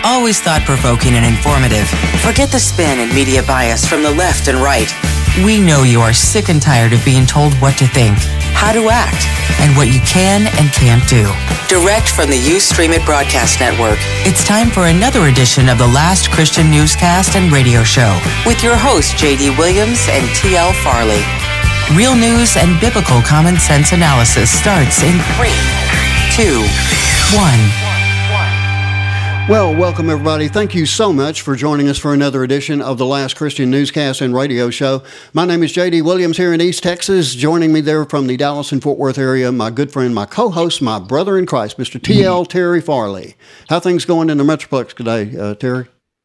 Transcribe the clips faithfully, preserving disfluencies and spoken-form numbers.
Always thought-provoking and informative. Forget the spin and media bias from the left and right. We know you are sick and tired of being told what to think, how to act, and what you can and can't do. Direct from the Ustream It Broadcast Network, it's time for another edition of the Last Christian Newscast and Radio Show with your hosts J D Williams and T L Farley. Real news and biblical common sense analysis starts in three, two, one. Well, welcome everybody. Thank you so much for joining us for another edition of the Last Christian Newscast and Radio Show. My name is J D Williams here in East Texas. Joining me there from the Dallas and Fort Worth area, my good friend, my co-host, my brother in Christ, Mister T L Terry Farley. How things going in the Metroplex today, uh, Terry?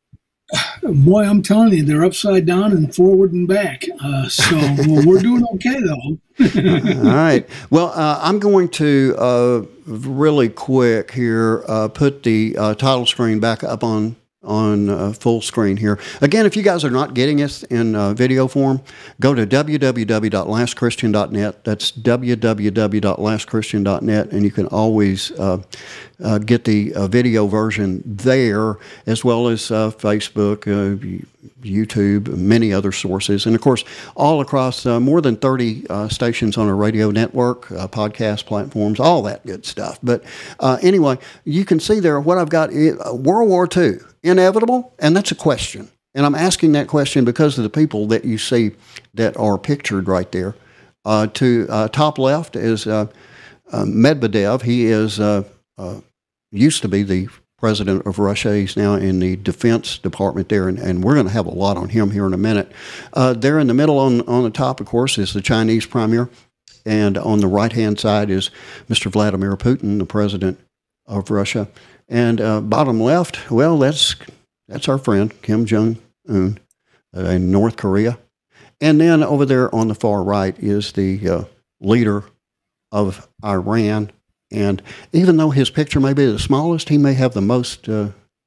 Boy, I'm telling you, they're upside down and forward and back. Uh, so well, we're doing okay, though. All right. Well, uh, I'm going to uh, really quick here uh, put the uh, title screen back up on on uh, full screen here. Again, if you guys are not getting us in uh, video form, go to w w w dot last christian dot net. That's w w w dot last christian dot net, and you can always uh, uh, get the uh, video version there, as well as uh, Facebook, uh, YouTube, many other sources, and of course, all across uh, more than thirty uh, stations on our radio network, uh, podcast platforms, all that good stuff. But uh, anyway, you can see there what I've got. Uh, World War Two. Inevitable? And that's a question. And I'm asking that question because of the people that you see that are pictured right there. Uh, to uh, top left is uh, uh, Medvedev. He is uh, uh, used to be the president of Russia. He's now in the Defense Department there, and, and we're going to have a lot on him here in a minute. Uh, there in the middle on, on the top, of course, is the Chinese premier. And on the right-hand side is Mister Vladimir Putin, the president of Russia. And uh, bottom left, well, that's that's our friend, Kim Jong-un uh, in North Korea. And then over there on the far right is the uh, leader of Iran. And even though his picture may be the smallest, he may have the most uh,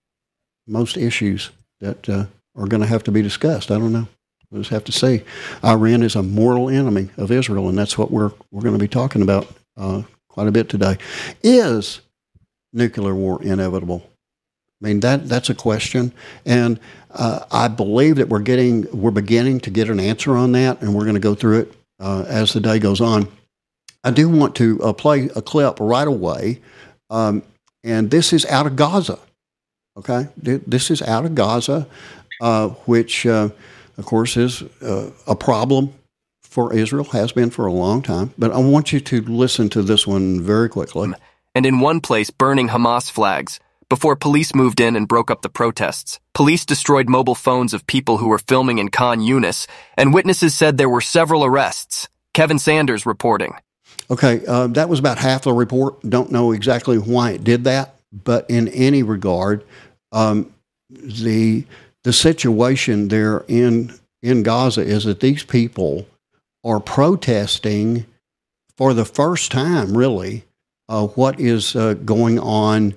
most issues that uh, are going to have to be discussed. I don't know. We'll just have to see. Iran is a mortal enemy of Israel, and that's what we're we're going to be talking about uh, quite a bit today. Is nuclear war inevitable? I mean, that that's a question, and uh, I believe that we're getting we're beginning to get an answer on that, and we're going to go through it uh, as the day goes on. I do want to uh, play a clip right away, um, and this is out of Gaza. Okay, this is out of Gaza, uh, which uh, of course is uh, a problem for Israel, has been for a long time. But I want you to listen to this one very quickly. And in one place burning Hamas flags, before police moved in and broke up the protests. Police destroyed mobile phones of people who were filming in Khan Yunis, and witnesses said there were several arrests. Kevin Sanders reporting. Okay, uh, that was about half the report. Don't know exactly why it did that, but in any regard, um, the the situation there in in Gaza is that these people are protesting for the first time, really, Uh, what is uh, going on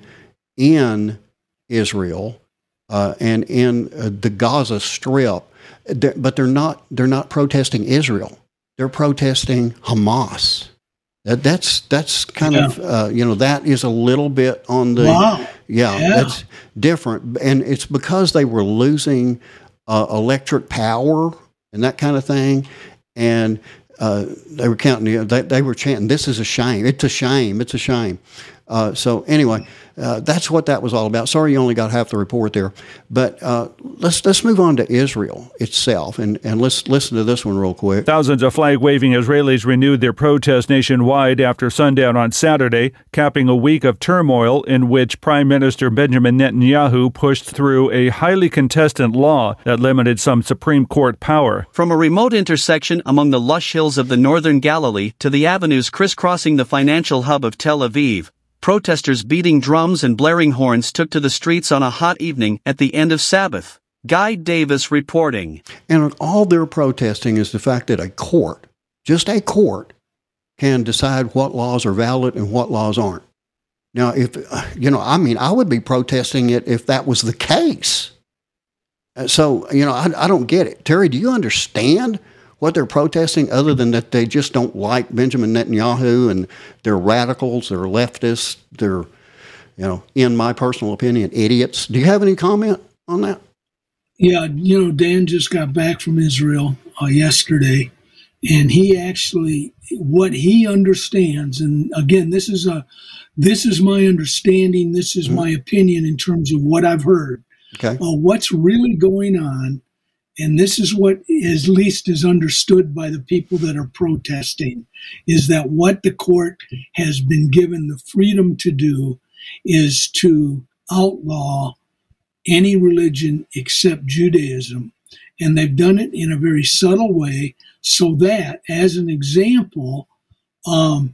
in Israel uh, and in uh, the Gaza Strip, they're, but they're not. They're not protesting Israel. They're protesting Hamas. That, that's that's kind yeah. of uh, you know that is a little bit on the wow. yeah, yeah that's different, and it's because they were losing uh, electric power and that kind of thing, and. Uh, they were counting, they, they were chanting, this is a shame. It's a shame. It's a shame. Uh, so anyway, uh, that's what that was all about. Sorry you only got half the report there. But uh, let's let's move on to Israel itself, and, and let's listen to this one real quick. Thousands of flag-waving Israelis renewed their protest nationwide after sundown on Saturday, capping a week of turmoil in which Prime Minister Benjamin Netanyahu pushed through a highly contested law that limited some Supreme Court power. From a remote intersection among the lush hills of the northern Galilee to the avenues crisscrossing the financial hub of Tel Aviv, protesters beating drums and blaring horns took to the streets on a hot evening at the end of Sabbath. Guy Davis reporting. And all they're protesting is the fact that a court, just a court, can decide what laws are valid and what laws aren't. Now, if, you know, I mean, I would be protesting it if that was the case. So, you know, I, I don't get it. Terry, do you understand what they're protesting other than that they just don't like Benjamin Netanyahu and they're radicals, they're leftists, they're, you know, in my personal opinion, idiots. Do you have any comment on that? Yeah, you know, Dan just got back from Israel uh, yesterday, and he actually, what he understands, and again, this is a, this is my understanding, this is mm-hmm. my opinion in terms of what I've heard. Okay. Uh, what's really going on, and this is what at least is understood by the people that are protesting, is that what the court has been given the freedom to do is to outlaw any religion except Judaism. And they've done it in a very subtle way so that, as an example, um,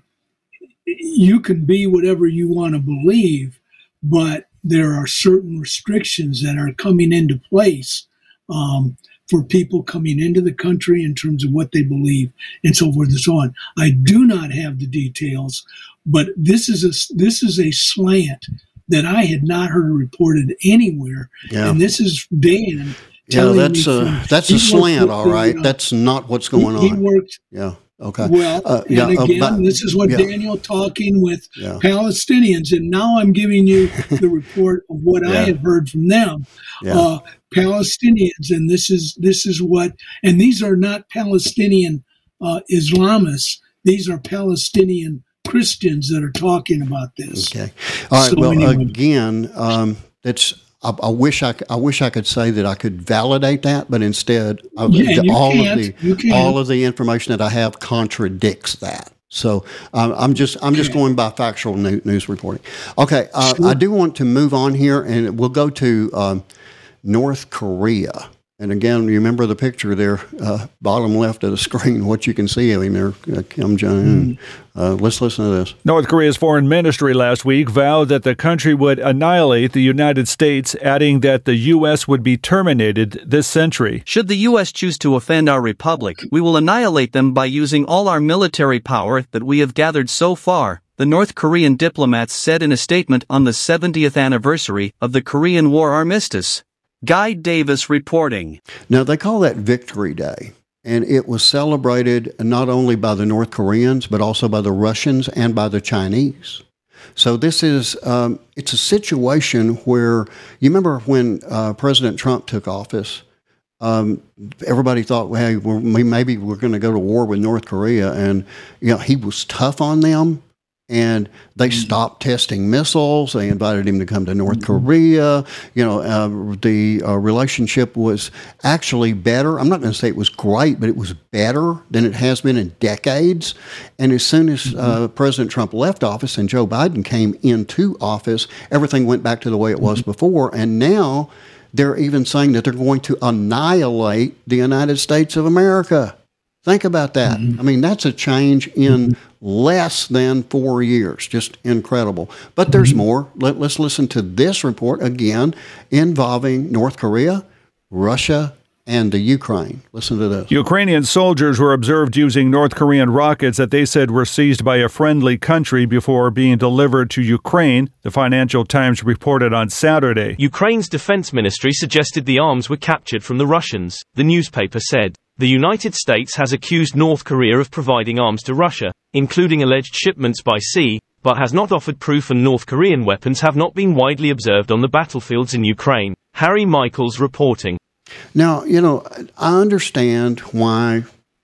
you can be whatever you want to believe, but there are certain restrictions that are coming into place um, for people coming into the country in terms of what they believe and so forth and so on. I do not have the details, but this is a, this is a slant that I had not heard reported anywhere. Yeah. And this is Dan telling yeah, that's me a, from, that's a slant, all right. The, uh, that's not what's going he, on. He worked. Yeah. Okay. Well, uh, and yeah, again, uh, but, this is what yeah. Daniel talking with yeah. Palestinians, and now I'm giving you the report of what yeah. I have heard from them. Yeah. Uh, Palestinians, and this is this is what, and these are not Palestinian uh, Islamists; these are Palestinian Christians that are talking about this. Okay. All right. So well, anyway. again, um, that's. I, I wish I, I wish I could say that I could validate that, but instead, I, yeah, the, all can't. of the all of the information that I have contradicts that. So um, I'm just I'm just okay. going by factual new, news reporting. Okay, uh, sure. I do want to move on here, and we'll go to um, North Korea. And again, you remember the picture there, uh, bottom left of the screen, what you can see of him there, uh, Kim Jong-un. Uh, let's listen to this. North Korea's foreign ministry last week vowed that the country would annihilate the United States, adding that the U S would be terminated this century. Should the U S choose to offend our republic, we will annihilate them by using all our military power that we have gathered so far, the North Korean diplomats said in a statement on the seventieth anniversary of the Korean War armistice. Guy Davis reporting. Now, they call that Victory Day, and it was celebrated not only by the North Koreans, but also by the Russians and by the Chinese. So this is, um, it's a situation where, you remember when uh, President Trump took office, um, everybody thought, well, hey, we're, maybe we're going to go to war with North Korea, and you know he was tough on them. And they stopped testing missiles. They invited him to come to North Korea. You know, uh, the uh, relationship was actually better. I'm not going to say it was great, but it was better than it has been in decades. And as soon as uh, President Trump left office and Joe Biden came into office, everything went back to the way it was before. And now they're even saying that they're going to annihilate the United States of America. Think about that. Mm-hmm. I mean, that's a change in mm-hmm. less than four years. Just incredible. But there's mm-hmm. more. Let, let's listen to this report again involving North Korea, Russia, and the Ukraine. Listen to this. Ukrainian soldiers were observed using North Korean rockets that they said were seized by a friendly country before being delivered to Ukraine, the Financial Times reported on Saturday. Ukraine's defense ministry suggested the arms were captured from the Russians, the newspaper said. The United States has accused North Korea of providing arms to Russia, including alleged shipments by sea, but has not offered proof, and North Korean weapons have not been widely observed on the battlefields in Ukraine. Harry Michaels reporting. Now, you know, I understand why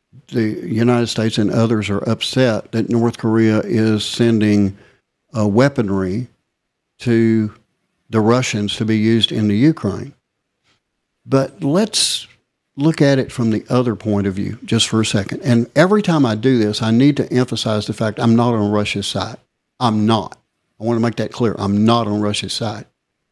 the United States and others are upset that North Korea is sending uh, weaponry to the Russians to be used in the Ukraine. But let's look at it from the other point of view just for a second. And every time I do this, I need to emphasize the fact I'm not on Russia's side. I'm not. I want to make that clear. I'm not on Russia's side.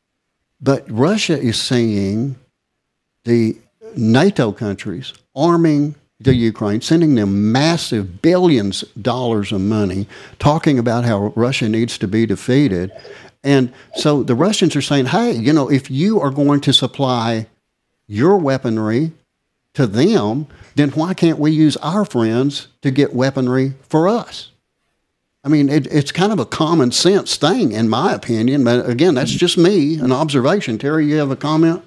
But Russia is seeing the NATO countries arming the Ukraine, sending them massive billions of dollars of money, talking about how Russia needs to be defeated. And so the Russians are saying, hey, you know, if you are going to supply your weaponry to them, then why can't we use our friends to get weaponry for us? I mean, it, it's kind of a common sense thing, in my opinion. But again, that's just me, an observation. Terry, you have a comment?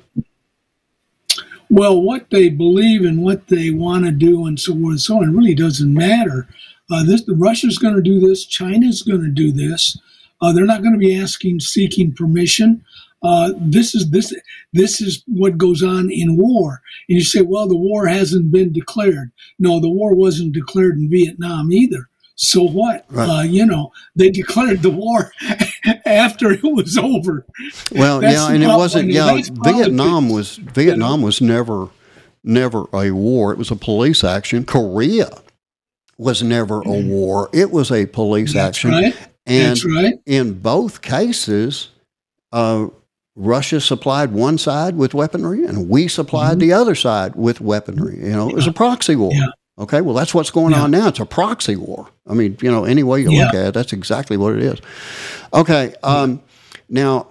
Well, what they believe and what they want to do and so on and so on really doesn't matter. Uh, this, Russia's going to do this. China's going to do this. Uh, they're not going to be asking, seeking permission. Uh, this is this this is what goes on in war. And you say, well, the war hasn't been declared. No, the war wasn't declared in Vietnam either. So what? Right. Uh, you know, they declared the war after it was over. Well, That's yeah, and it wasn't. Yeah, Vietnam was Vietnam you know? was never never a war. It was a police action. Korea was never a war. It was a police That's action. Right. And That's right. in both cases, uh, Russia supplied one side with weaponry, and we supplied mm-hmm. the other side with weaponry. You know, it was a proxy war. Yeah. Okay, well, that's what's going yeah. on now. It's a proxy war. I mean, you know, any way you yeah. look at it, that's exactly what it is. Okay, um, now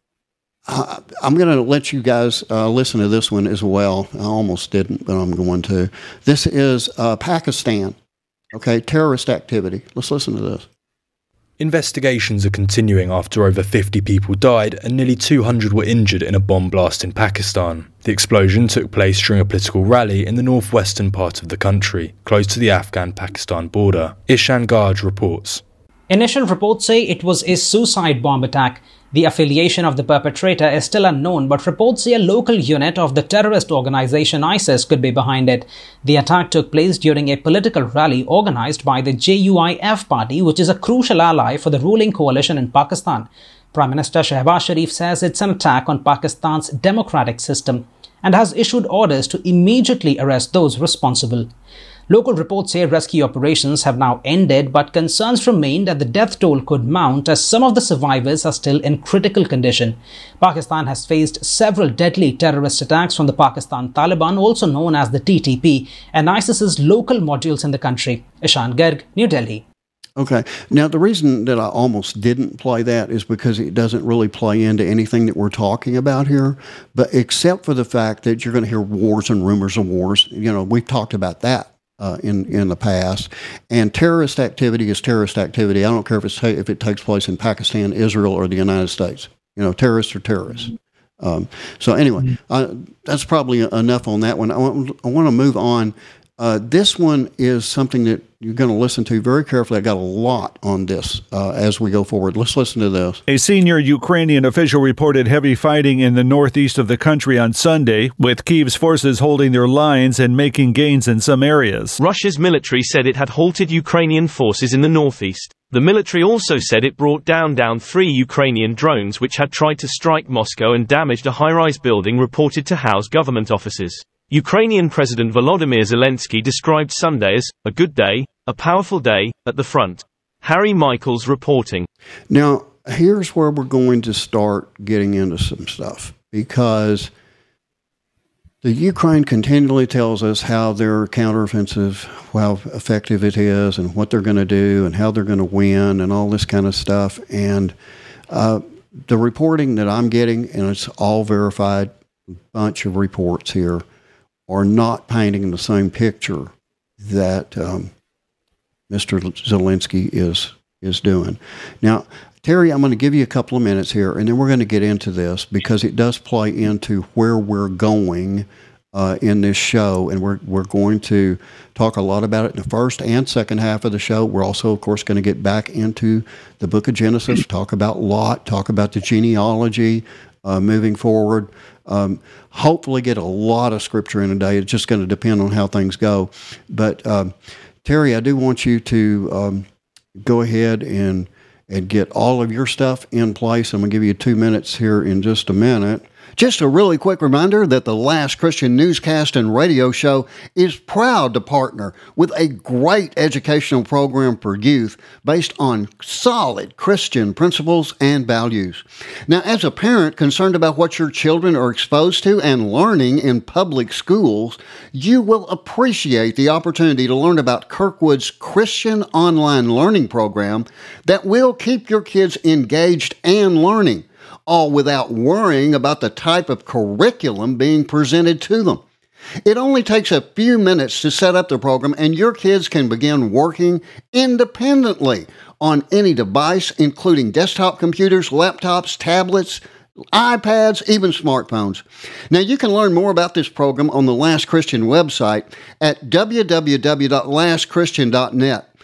uh, I'm going to let you guys uh, listen to this one as well. I almost didn't, but I'm going to. This is uh, Pakistan. Okay, terrorist activity. Let's listen to this. Investigations are continuing after over fifty people died and nearly two hundred were injured in a bomb blast in Pakistan. The explosion took place during a political rally in the northwestern part of the country, close to the Afghan-Pakistan border. Ishan Gaj reports. Initial reports say it was a suicide bomb attack. The affiliation of the perpetrator is still unknown, but reports say a local unit of the terrorist organization ISIS could be behind it. The attack took place during a political rally organized by the J U I F party, which is a crucial ally for the ruling coalition in Pakistan. Prime Minister Shehbaz Sharif says it's an attack on Pakistan's democratic system and has issued orders to immediately arrest those responsible. Local reports say rescue operations have now ended, but concerns remain that the death toll could mount as some of the survivors are still in critical condition. Pakistan has faced several deadly terrorist attacks from the Pakistan Taliban, also known as the T T P, and ISIS's local modules in the country. Ishan Garg, New Delhi. Okay. Now, the reason that I almost didn't play that is because it doesn't really play into anything that we're talking about here, but except for the fact that you're going to hear wars and rumors of wars. You know, we've talked about that. Uh, in in the past, and terrorist activity is terrorist activity. I don't care if it's ta- if it takes place in Pakistan, Israel, or the United States. You know, terrorists are terrorists. Um, so anyway, uh, that's probably enough on that one. I want, I want to move on. Uh, this one is something that you're going to listen to very carefully. I got a lot on this uh, as we go forward. Let's listen to this. A senior Ukrainian official reported heavy fighting in the northeast of the country on Sunday, with Kyiv's forces holding their lines and making gains in some areas. Russia's military said it had halted Ukrainian forces in the northeast. The military also said it brought down down three Ukrainian drones which had tried to strike Moscow and damaged a high-rise building reported to house government offices. Ukrainian President Volodymyr Zelensky described Sunday as a good day, a powerful day, at the front. Harry Michaels reporting. Now, here's where we're going to start getting into some stuff, because the Ukraine continually tells us how their counteroffensive, how effective it is, and what they're going to do, and how they're going to win, and all this kind of stuff. And uh, the reporting that I'm getting, and it's all verified, bunch of reports here, are not painting the same picture that um, Mister Zelensky is is doing. Now, Terry, I'm going to give you a couple of minutes here, and then we're going to get into this because it does play into where we're going uh, in this show, and we're we're going to talk a lot about it in the first and second half of the show. We're also, of course, going to get back into the book of Genesis, talk about Lot, talk about the genealogy uh, moving forward. Um, hopefully get a lot of scripture in a day. It's just going to depend on how things go. But um, Terry, I do want you to um, go ahead and and get all of your stuff in place. I'm going to give you two minutes here in just a minute. Just a really quick reminder that the Last Christian Newscast and Radio Show is proud to partner with a great educational program for youth based on solid Christian principles and values. Now, as a parent concerned about what your children are exposed to and learning in public schools, you will appreciate the opportunity to learn about Kirkwood's Christian online learning program that will keep your kids engaged and learning, all without worrying about the type of curriculum being presented to them. It only takes a few minutes to set up the program, and your kids can begin working independently on any device, including desktop computers, laptops, tablets, iPads, even smartphones. Now, you can learn more about this program on the Last Christian website at w w w dot last christian dot net.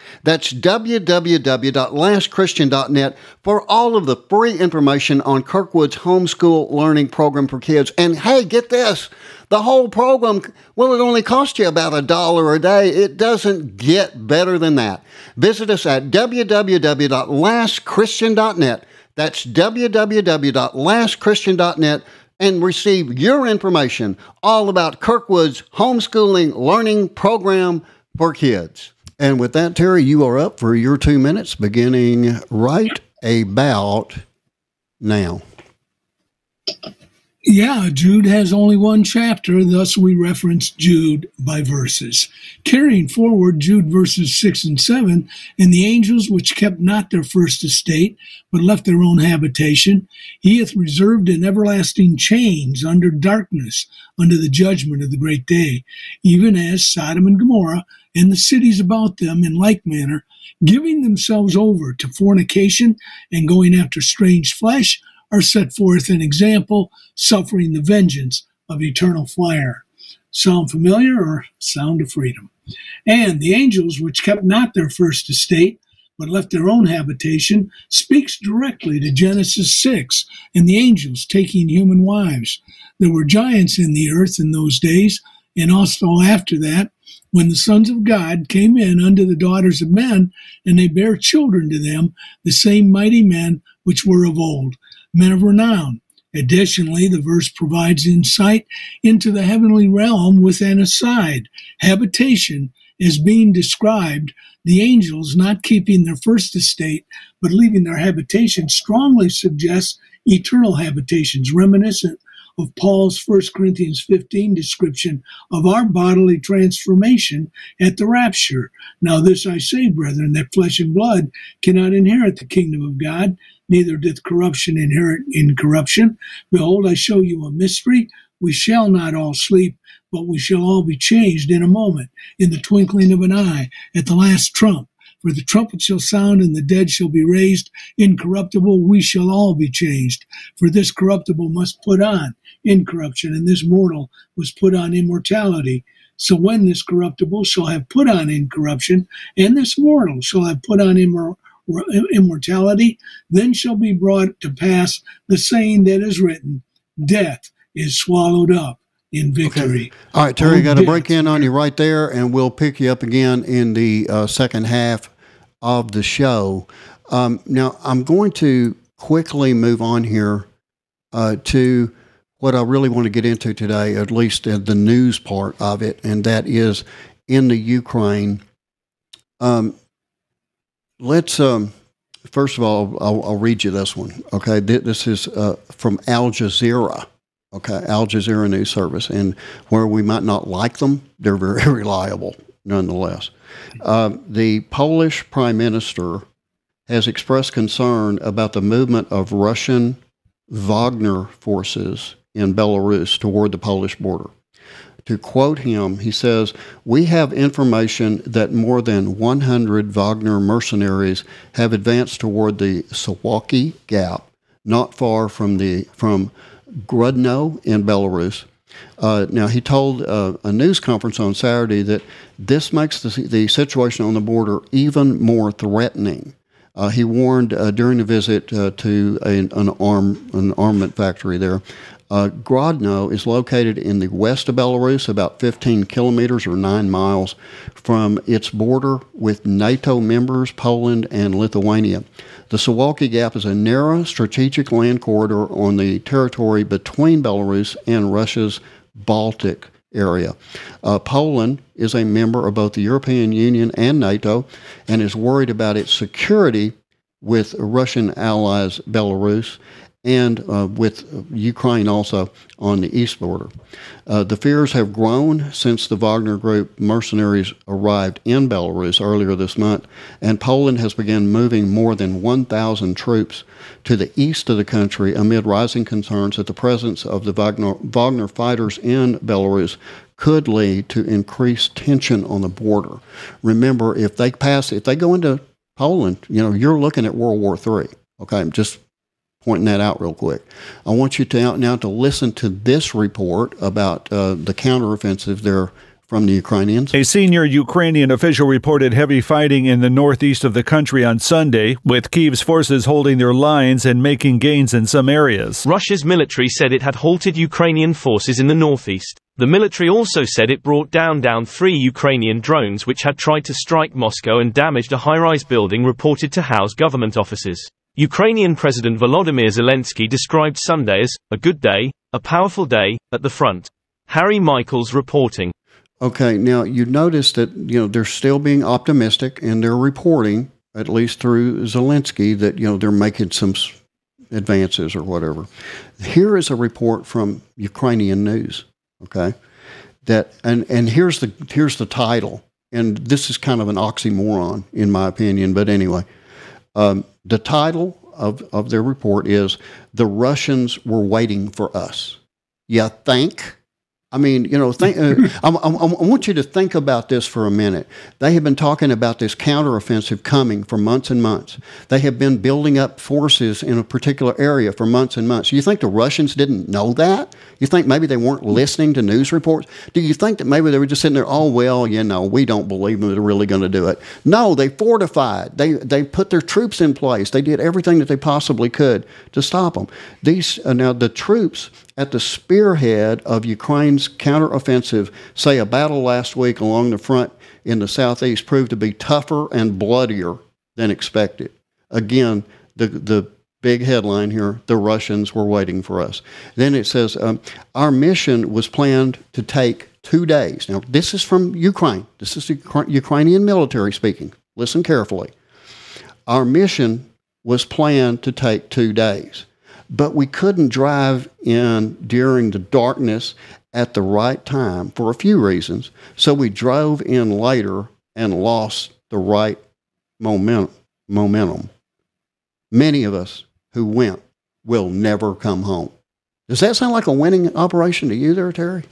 That's w w w dot last christian dot net for all of the free information on Kirkwood's homeschool learning program for kids. And hey, get this. The whole program, well, it only costs you about a dollar a day. It doesn't get better than that. Visit us at w w w dot last christian dot net. That's w w w dot last christian dot net and receive your information all about Kirkwood's homeschooling learning program for kids. And with that, Terry, you are up for your two minutes beginning right about now. Yeah, Jude has only one chapter, thus we reference Jude by verses. Carrying forward Jude verses six and seven, and the angels which kept not their first estate, but left their own habitation, he hath reserved in everlasting chains under darkness, under the judgment of the great day, even as Sodom and Gomorrah and the cities about them in like manner, giving themselves over to fornication and going after strange flesh, are set forth an example, suffering the vengeance of eternal fire. Sound familiar or sound of freedom? And the angels which kept not their first estate, but left their own habitation, speaks directly to Genesis six, and the angels taking human wives. There were giants in the earth in those days, and also after that, when the sons of God came in unto the daughters of men, and they bare children to them, the same mighty men which were of old, men of renown. Additionally, the verse provides insight into the heavenly realm with an aside. Habitation is being described. The angels not keeping their first estate, but leaving their habitation, strongly suggests eternal habitations, reminiscent of Paul's First Corinthians fifteen description of our bodily transformation at the rapture. Now this I say, brethren, that flesh and blood cannot inherit the kingdom of God, neither doth corruption inherit incorruption. Behold, I show you a mystery. We shall not all sleep, but we shall all be changed in a moment, in the twinkling of an eye, at the last trump. For the trumpet shall sound, and the dead shall be raised incorruptible. We shall all be changed. For this corruptible must put on incorruption, and this mortal must put on immortality. So when this corruptible shall have put on incorruption, and this mortal shall have put on immor- immortality, then shall be brought to pass the saying that is written, death is swallowed up in victory. Okay. All right, Terry, Oh, got to death. break in on you right there, and we'll pick you up again in the uh, second half of the show. Um, now, I'm going to quickly move on here uh, to what I really want to get into today, at least in the news part of it, and that is in the Ukraine. Um, let's, um, first of all, I'll, I'll read you this one, okay? This is uh, from Al Jazeera. Okay, Al Jazeera News Service, and where we might not like them, they're very reliable nonetheless. Uh, the Polish Prime Minister has expressed concern about the movement of Russian Wagner forces in Belarus toward the Polish border. To quote him, he says, "We have information that more than one hundred Wagner mercenaries have advanced toward the Suwalki Gap, not far from the from Grodno in Belarus." Uh, now, he told uh, a news conference on Saturday that this makes the, the situation on the border even more threatening. Uh, he warned uh, during a visit uh, to a, an, arm, an armament factory there. Uh, Grodno is located in the west of Belarus, about fifteen kilometers or nine miles from its border with NATO members, Poland and Lithuania. The Suwalki Gap is a narrow strategic land corridor on the territory between Belarus and Russia's Baltic area. Uh, Poland is a member of both the European Union and NATO and is worried about its security with Russian allies Belarus and uh, with Ukraine also on the east border. Uh, the fears have grown since the Wagner Group mercenaries arrived in Belarus earlier this month, and Poland has begun moving more than one thousand troops to the east of the country amid rising concerns that the presence of the Wagner, Wagner fighters in Belarus could lead to increased tension on the border. Remember, if they pass, if they go into Poland, you know, you're looking at World War Three. Okay, I'm just pointing that out real quick. I want you to now to listen to this report about uh, the counteroffensive there from the Ukrainians. A senior Ukrainian official reported heavy fighting in the northeast of the country on Sunday, with Kyiv's forces holding their lines and making gains in some areas. Russia's military said it had halted Ukrainian forces in the northeast. The military also said it brought down down three Ukrainian drones which had tried to strike Moscow and damaged a high-rise building reported to house government offices. Ukrainian President Volodymyr Zelensky described Sunday as a good day, a powerful day, at the front. Harry Michaels reporting. Okay, now you notice that, you know, they're still being optimistic in their reporting, at least through Zelensky, that, you know, they're making some advances or whatever. Here is a report from Ukrainian news, okay, that, and, and here's the, here's the title, and this is kind of an oxymoron in my opinion, but anyway, um, the title of, of their report is, "The Russians Were Waiting for Us." You think? I mean, you know, think, uh, I, I, I want you to think about this for a minute. They have been talking about this counteroffensive coming for months and months. They have been building up forces in a particular area for months and months. You think the Russians didn't know that? You think maybe they weren't listening to news reports? Do you think that maybe they were just sitting there, oh, well, you know, we don't believe them, they're really going to do it? No, they fortified. They they put their troops in place. They did everything that they possibly could to stop them. These uh, now, the troops at the spearhead of Ukraine's counteroffensive say a battle last week along the front in the southeast proved to be tougher and bloodier than expected. Again, the the big headline here, the Russians were waiting for us. Then it says, um, our mission was planned to take two days. Now, this is from Ukraine. This is the Ukrainian military speaking. Listen carefully. Our mission was planned to take two days. But we couldn't drive in during the darkness at the right time for a few reasons. So we drove in later and lost the right momentum. momentum. Many of us who went will never come home. Does that sound like a winning operation to you there, Terry?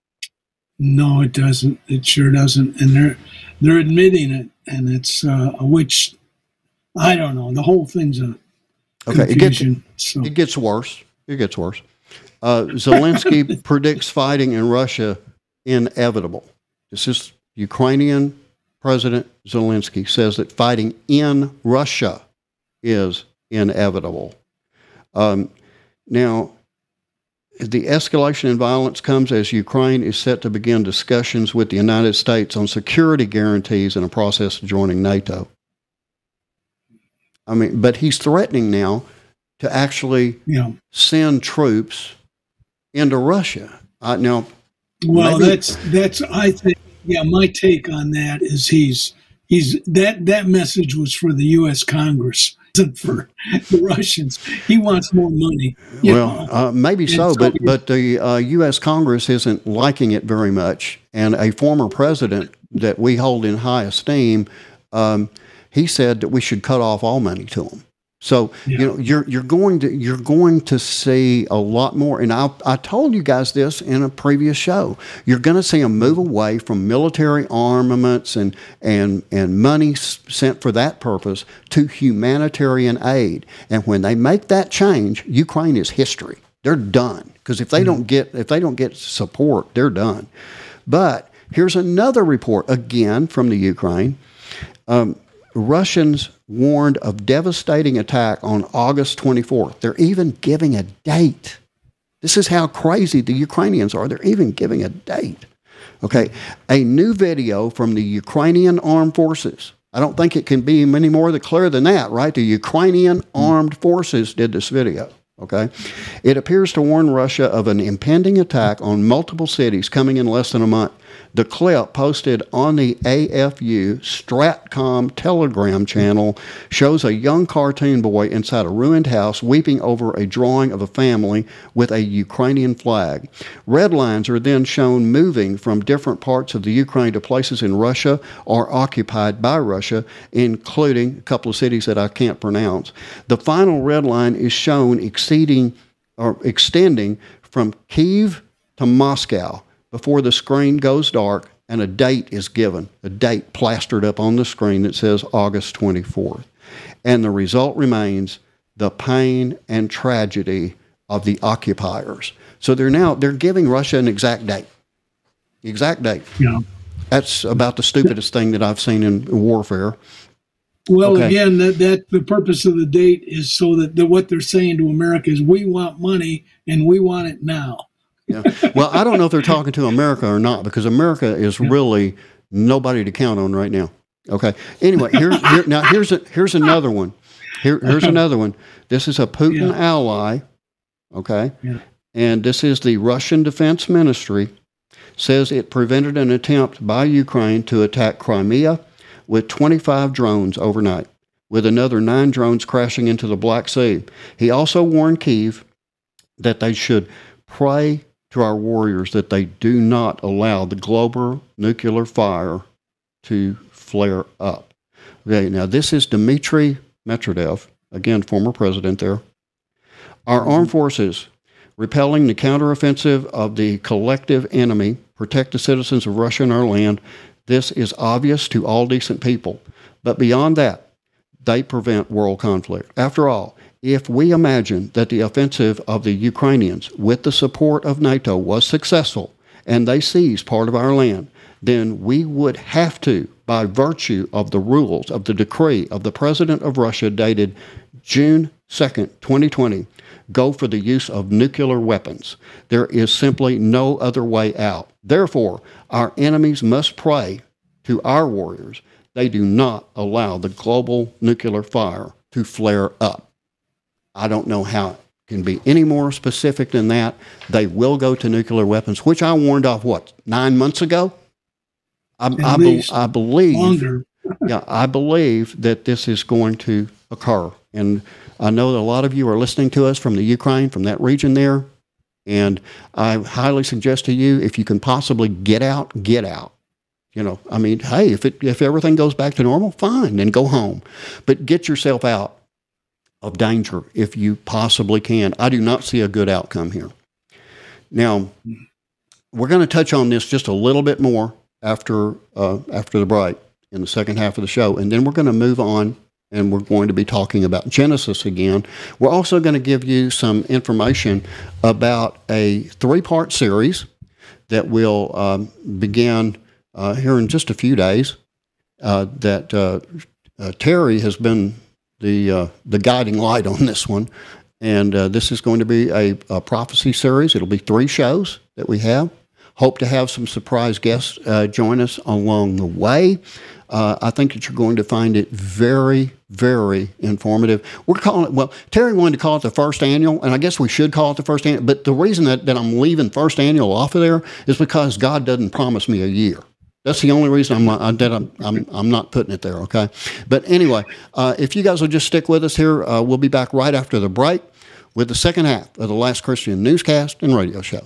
No, it doesn't. It sure doesn't. And they're they're admitting it, and it's uh, which I don't know. The whole thing's a Okay, it gets, so. it gets worse. It gets worse. Uh, Zelensky predicts fighting in Russia inevitable. This is Ukrainian President Zelensky says that fighting in Russia is inevitable. Um, now, the escalation in violence comes as Ukraine is set to begin discussions with the United States on security guarantees in a process of joining NATO. I mean, but he's threatening now to actually yeah. send troops into Russia. Uh, now, well, maybe, that's that's I think yeah. My take on that is he's he's that that message was for the U S Congress, not for the Russians. He wants more money. Well, uh, maybe so, so, but but the uh, U S Congress isn't liking it very much, and a former president that we hold in high esteem. Um, He said that we should cut off all money to them. So yeah. you know you're you're going to you're going to see a lot more. And I I told you guys this in a previous show. You're going to see them move away from military armaments and and and money sent for that purpose to humanitarian aid. And when they make that change, Ukraine is history. They're done, because if they mm-hmm. don't get if they don't get support, they're done. But here's another report again from the Ukraine. Um, Russians warned of devastating attack on August twenty-fourth. They're even giving a date. This is how crazy the Ukrainians are. They're even giving a date. Okay, a new video from the Ukrainian Armed Forces. I don't think it can be any more clear than that, right? The Ukrainian Armed Forces did this video. Okay, it appears to warn Russia of an impending attack on multiple cities coming in less than a month. The clip posted on the A F U Stratcom Telegram channel shows a young cartoon boy inside a ruined house weeping over a drawing of a family with a Ukrainian flag. Red lines are then shown moving from different parts of the Ukraine to places in Russia or occupied by Russia, including a couple of cities that I can't pronounce. The final red line is shown exceeding or extending from Kyiv to Moscow before the screen goes dark and a date is given, a date plastered up on the screen that says August twenty-fourth. And the result remains the pain and tragedy of the occupiers. So they're now, they're giving Russia an exact date. exact date. Yeah. That's about the stupidest thing that I've seen in warfare. Well, okay. again, that, that the purpose of the date is so that the, what they're saying to America is we want money and we want it now. Yeah. Well, I don't know if they're talking to America or not, because America is yeah. really nobody to count on right now. Okay. Anyway, here, here now here's a, here's another one. Here, here's another one. This is a Putin yeah. ally. Okay. Yeah. And this is the Russian Defense Ministry says it prevented an attempt by Ukraine to attack Crimea with twenty-five drones overnight, with another nine drones crashing into the Black Sea. He also warned Kyiv that they should pray to our warriors that they do not allow the global nuclear fire to flare up. Okay, now this is Dmitry Medvedev, again, former president there. Our armed forces, repelling the counteroffensive of the collective enemy, protect the citizens of Russia and our land. This is obvious to all decent people. But beyond that, they prevent world conflict. After all, if we imagine that the offensive of the Ukrainians with the support of NATO was successful and they seized part of our land, then we would have to, by virtue of the rules of the decree of the President of Russia dated June second, twenty twenty, go for the use of nuclear weapons. There is simply no other way out. Therefore, our enemies must pray to our warriors. They do not allow the global nuclear fire to flare up. I don't know how it can be any more specific than that. They will go to nuclear weapons, which I warned off, what, nine months ago? I, I, be, I believe, longer. yeah, I believe that this is going to occur. And I know that a lot of you are listening to us from the Ukraine, from that region there. And I highly suggest to you, if you can possibly get out, get out. You know, I mean, hey, if it, if everything goes back to normal, fine, then go home. But get yourself out of danger if you possibly can. I do not see a good outcome here. Now, we're going to touch on this just a little bit more after uh, after the break in the second half of the show, and then we're going to move on, and we're going to be talking about Genesis again. We're also going to give you some information about a three-part series that will um, begin uh, here in just a few days, uh, that uh, uh, Terry has been the uh, the guiding light on this one, and uh, this is going to be a, a prophecy series. It'll be three shows that we have. Hope to have some surprise guests uh, join us along the way. Uh, I think that you're going to find it very, very informative. We're calling it, well, Terry wanted to call it the first annual, and I guess we should call it the first annual, but the reason that, that I'm leaving first annual off of there is because God doesn't promise me a year. That's the only reason I'm not, that I'm, I'm, I'm not putting it there, okay? But anyway, uh, if you guys will just stick with us here, uh, we'll be back right after the break with the second half of the Last Christian Newscast and Radio Show.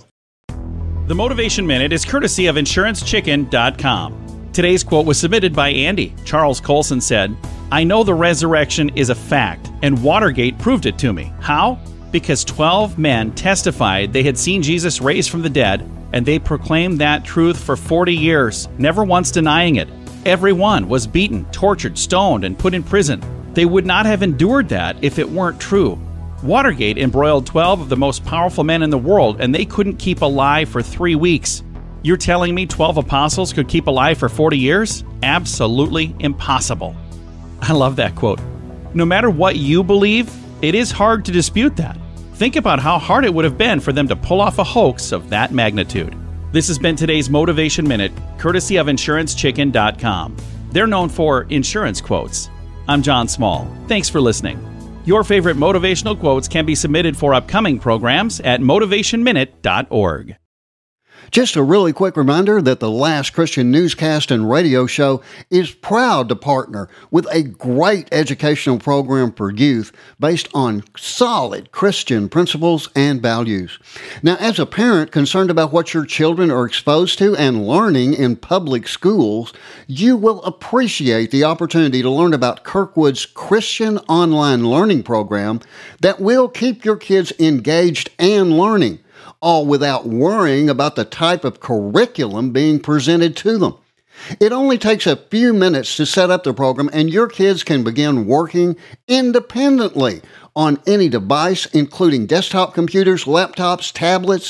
The Motivation Minute is courtesy of Insurance Chicken dot com. Today's quote was submitted by Andy. Charles Colson said, "I know the resurrection is a fact, and Watergate proved it to me. How? Because twelve men testified they had seen Jesus raised from the dead, and they proclaimed that truth for forty years, never once denying it. Every one was beaten, tortured, stoned, and put in prison. They would not have endured that if it weren't true. Watergate embroiled twelve of the most powerful men in the world, and they couldn't keep alive for three weeks. You're telling me twelve apostles could keep alive for forty years? Absolutely impossible." I love that quote. No matter what you believe, it is hard to dispute that. Think about how hard it would have been for them to pull off a hoax of that magnitude. This has been today's Motivation Minute, courtesy of Insurance Chicken dot com. They're known for insurance quotes. I'm John Small. Thanks for listening. Your favorite motivational quotes can be submitted for upcoming programs at motivation minute dot org. Just a really quick reminder that the Last Christian Newscast and Radio Show is proud to partner with a great educational program for youth based on solid Christian principles and values. Now, as a parent concerned about what your children are exposed to and learning in public schools, you will appreciate the opportunity to learn about Kirkwood's Christian online learning program that will keep your kids engaged and learning, all without worrying about the type of curriculum being presented to them. It only takes a few minutes to set up the program, and your kids can begin working independently on any device, including desktop computers, laptops, tablets,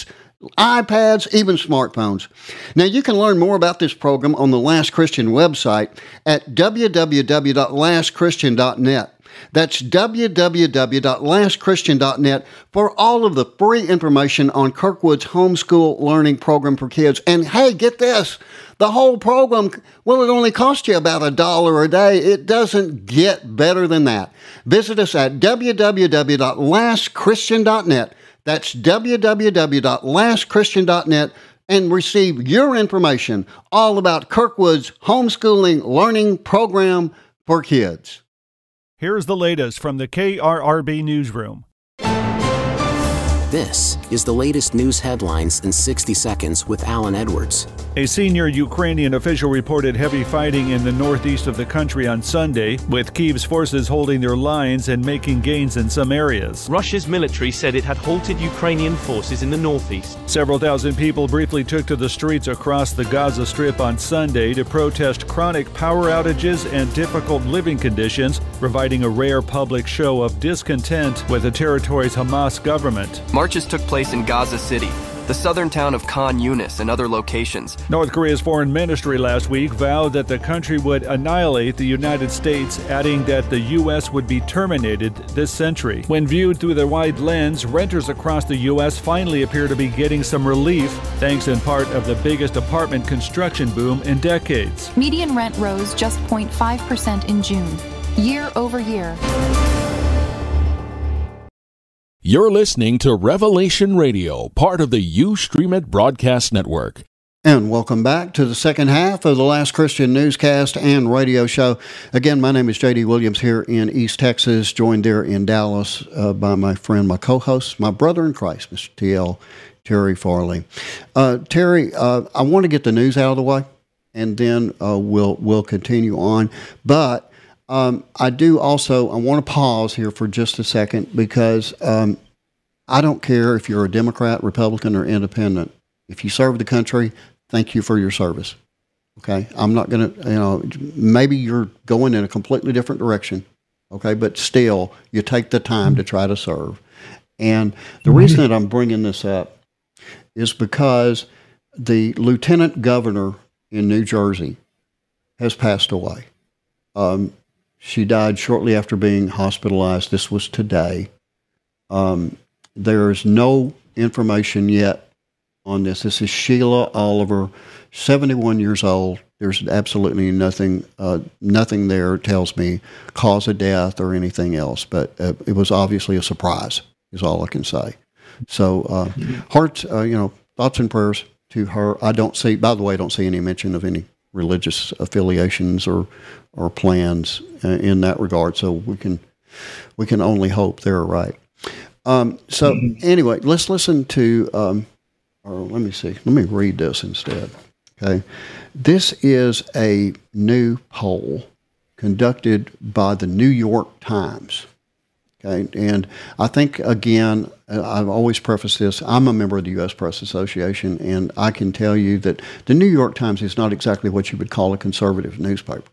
iPads, even smartphones. Now, you can learn more about this program on the Last Christian website at w w w dot last christian dot net. That's w w w dot last christian dot net for all of the free information on Kirkwood's homeschool learning program for kids. And hey, get this, the whole program, well, it only costs you about a dollar a day. It doesn't get better than that. Visit us at w w w dot last christian dot net. That's w w w dot last christian dot net and receive your information all about Kirkwood's homeschooling learning program for kids. Here's the latest from the K R R B Newsroom. This is the latest news headlines in sixty seconds with Alan Edwards. A senior Ukrainian official reported heavy fighting in the northeast of the country on Sunday, with Kyiv's forces holding their lines and making gains in some areas. Russia's military said it had halted Ukrainian forces in the northeast. Several thousand people briefly took to the streets across the Gaza Strip on Sunday to protest chronic power outages and difficult living conditions, providing a rare public show of discontent with the territory's Hamas government. Marches took place in Gaza City, the southern town of Khan Yunis, and other locations. North Korea's foreign ministry last week vowed that the country would annihilate the United States, adding that the U S would be terminated this century. When viewed through the wide lens, renters across the U S finally appear to be getting some relief, thanks in part of the biggest apartment construction boom in decades. Median rent rose just zero point five percent in June, year over year. You're listening to Revelation Radio, part of the Ustream Broadcast Network. And welcome back to the second half of the Last Christian Newscast and Radio Show. Again, my name is J D Williams here in East Texas, joined there in Dallas uh, by my friend, my co-host, my brother in Christ, Mister T L Terry Farley. Uh, Terry, uh, I want to get the news out of the way, and then uh, we'll we'll continue on. But Um, I do also, I want to pause here for just a second because um, I don't care if you're a Democrat, Republican, or independent. If you serve the country, thank you for your service. Okay? I'm not going to, you know, maybe you're going in a completely different direction. Okay? But still, you take the time to try to serve. And the reason that I'm bringing this up is because the lieutenant governor in New Jersey has passed away. Um, She died shortly after being hospitalized. This was today. Um, there is no information yet on this. This is Sheila Oliver, seventy-one years old. There's absolutely nothing, uh, nothing there tells me cause of death or anything else. But uh, it was obviously a surprise, is all I can say. So, uh, hearts, uh, you know, thoughts and prayers to her. I don't see. By the way, I don't see any mention of any religious affiliations or or plans uh, in that regard. So we can we can only hope they're right. Um, so anyway, let's listen to, um, or let me see, let me read this instead. Okay, this is a new poll conducted by the New York Times. Okay, and I think, again, I've always prefaced this, I'm a member of the U S Press Association, and I can tell you that the New York Times is not exactly what you would call a conservative newspaper.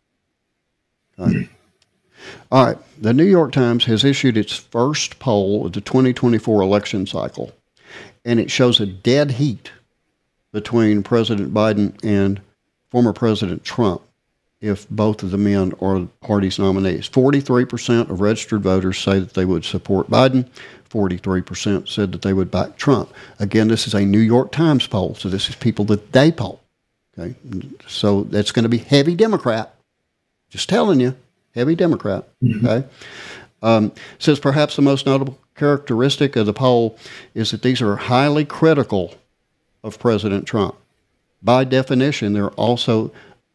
Okay. All right, the New York Times has issued its first poll of the twenty twenty-four election cycle, and it shows a dead heat between President Biden and former President Trump if both of the men are the party's nominees. forty-three percent of registered voters say that they would support Biden. forty-three percent said that they would back Trump. Again, this is a New York Times poll, so this is people that they poll. Okay, so that's going to be heavy Democrat. Just telling you, heavy Democrat. Okay, um, says perhaps the most notable characteristic of the poll is that these are highly critical of President Trump. By definition, they're also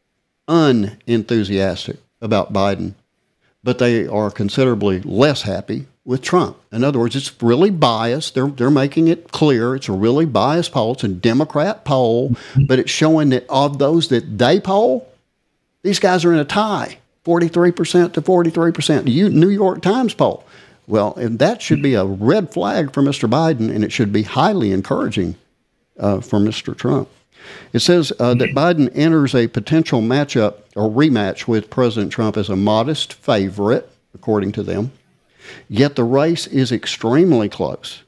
unenthusiastic about Biden, but they are considerably less happy with Trump. In other words, it's really biased. They're they're making it clear it's a really biased poll. It's a Democrat poll, but it's showing that of those that they poll, these guys are in a tie, forty-three percent to forty-three percent. The New York Times poll. Well, and that should be a red flag for Mister Biden, and it should be highly encouraging uh, for Mister Trump. It says uh, that Biden enters a potential matchup or rematch with President Trump as a modest favorite, according to them. Yet the race is extremely close.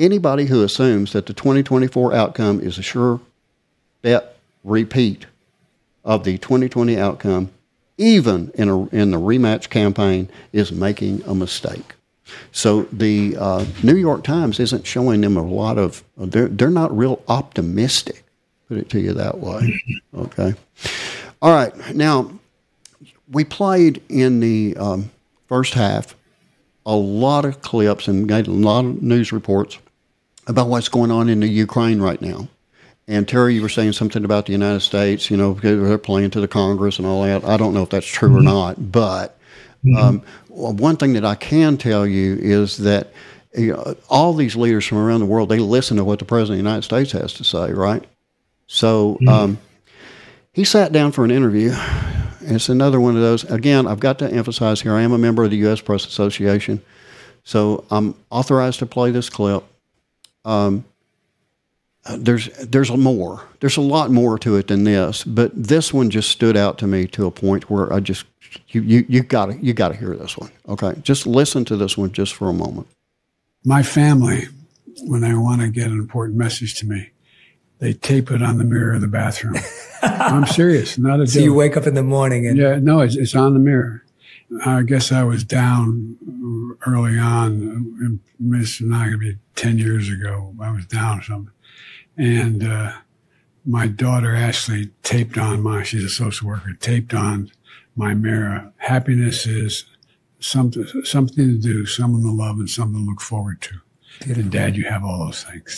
anybody who assumes that the twenty twenty-four outcome is a sure bet repeat of the twenty twenty outcome, even in a, in the rematch campaign, is making a mistake. So the uh, New York Times isn't showing them a lot of, they're, they're not real optimistic, put it to you that way. Okay. All right. Now, we played in the um, first half a lot of clips and made a lot of news reports about what's going on in the Ukraine right now. And Terry, you were saying something about the United States, you know, they're playing to the Congress and all that. I don't know if that's true or not, but um, one thing that I can tell you is that you know, all these leaders from around the world, they listen to what the President of the United States has to say, right? So um, he sat down for an interview. It's another one of those. Again, I've got to emphasize here, I am a member of the U S Press Association, so I'm authorized to play this clip. Um, there's there's more. There's a lot more to it than this, but this one just stood out to me to a point where I just you you you got to you got to hear this one. Okay, just listen to this one just for a moment. My family, when they want to get an important message to me, they tape it on the mirror of the bathroom. I'm serious, not a joke. So you wake up in the morning and yeah, no, it's it's on the mirror. I guess I was down early on. It's not going to be ten years ago. I was down or something. And uh, my daughter Ashley taped on my, she's a social worker, taped on my mirror. Happiness is something something to do, someone to love, and something to look forward to. And Dad, you have all those things.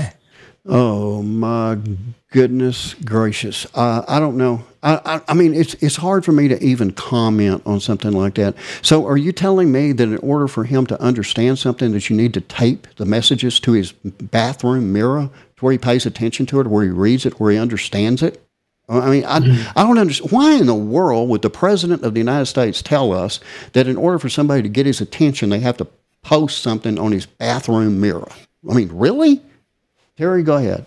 Oh my goodness gracious! Uh, I don't know. I, I, I mean, it's it's hard for me to even comment on something like that. So, are you telling me that in order for him to understand something, that you need to tape the messages to his bathroom mirror, to where he pays attention to it, where he reads it, where he understands it? I mean, I, mm-hmm. I don't understand. Why in the world would the President of the United States tell us that in order for somebody to get his attention, they have to post something on his bathroom mirror? I mean, really? Terry, go ahead.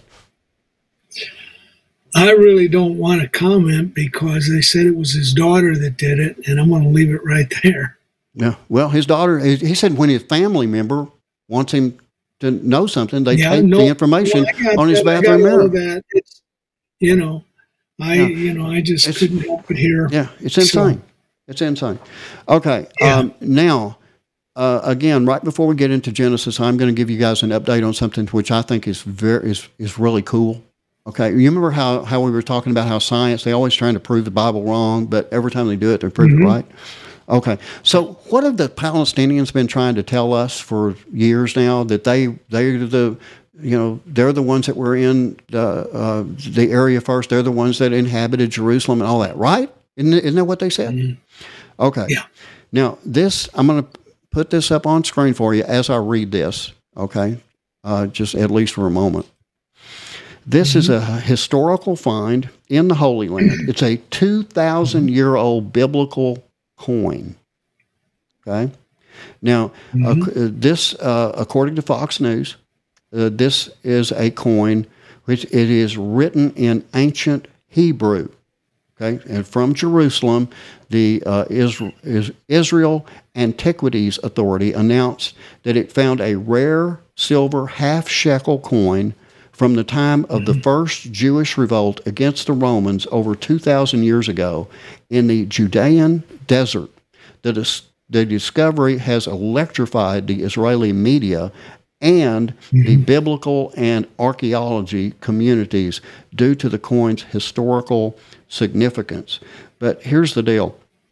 I really don't want to comment because they said it was his daughter that did it, and I'm going to leave it right there. Yeah. Well, his daughter, he said when his family member wants him to know something, they yeah, take no, the information well, on his that, bathroom mirror. That. It's, you know, I yeah. you know, I just it's, couldn't help it here. Yeah, it's insane. So, it's insane. Okay. Yeah. Um, now, Uh, again, right before we get into Genesis, I'm going to give you guys an update on something which I think is very is is really cool. Okay, you remember how, how we were talking about how science, they always trying to prove the Bible wrong, but every time they do it, they prove mm-hmm. it right? Okay, so what have the Palestinians been trying to tell us for years now? That they, they're the, you know, they're the ones that were in the, uh, the area first. They're the ones that inhabited Jerusalem and all that, right? Isn't, isn't that what they said? Mm-hmm. Okay. Yeah. Now, this, I'm going to put this up on screen for you as I read this, okay? Uh, just at least for a moment. This mm-hmm. is a historical find in the Holy Land. It's a two thousand year old biblical coin, okay? Now, mm-hmm. uh, this, uh, according to Fox News, uh, this is a coin which it is written in ancient Hebrew, okay? And from Jerusalem, the uh, Israel, Israel Antiquities Authority announced that it found a rare silver half-shekel coin from the time of mm-hmm. the first Jewish revolt against the Romans over two thousand years ago in the Judean desert. The, dis- the discovery has electrified the Israeli media and mm-hmm. the biblical and archaeology communities due to the coin's historical significance. But here's the deal.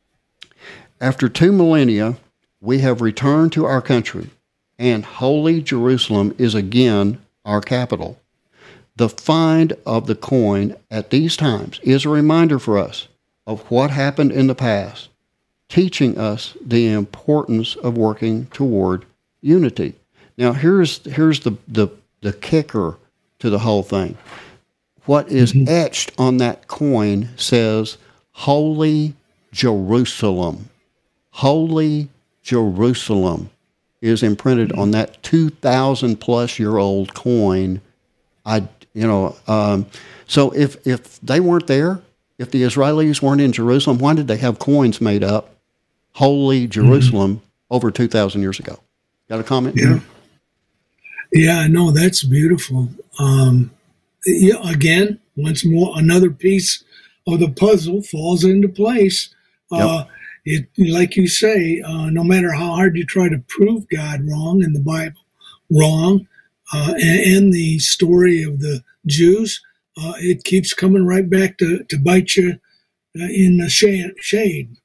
After two millennia, we have returned to our country, and Holy Jerusalem is again our capital. The find of the coin at these times is a reminder for us of what happened in the past, teaching us the importance of working toward unity. Now, here's here's the, the, the kicker to the whole thing. What is mm-hmm. etched on that coin says, Holy Jerusalem. Holy Jerusalem is imprinted on that two thousand plus year old coin. I, you know, um, so if, if they weren't there, if the Israelis weren't in Jerusalem, why did they have coins made up, Holy Jerusalem, mm-hmm. over two thousand years ago? Got a comment yeah. here? Yeah, no, that's beautiful. Um, yeah, again, once more, another piece of the puzzle falls into place. Uh, it, like you say, uh, no matter how hard you try to prove God wrong in the Bible, wrong, uh, and, and the story of the Jews, uh, it keeps coming right back to, to bite you uh, in the sh- shade.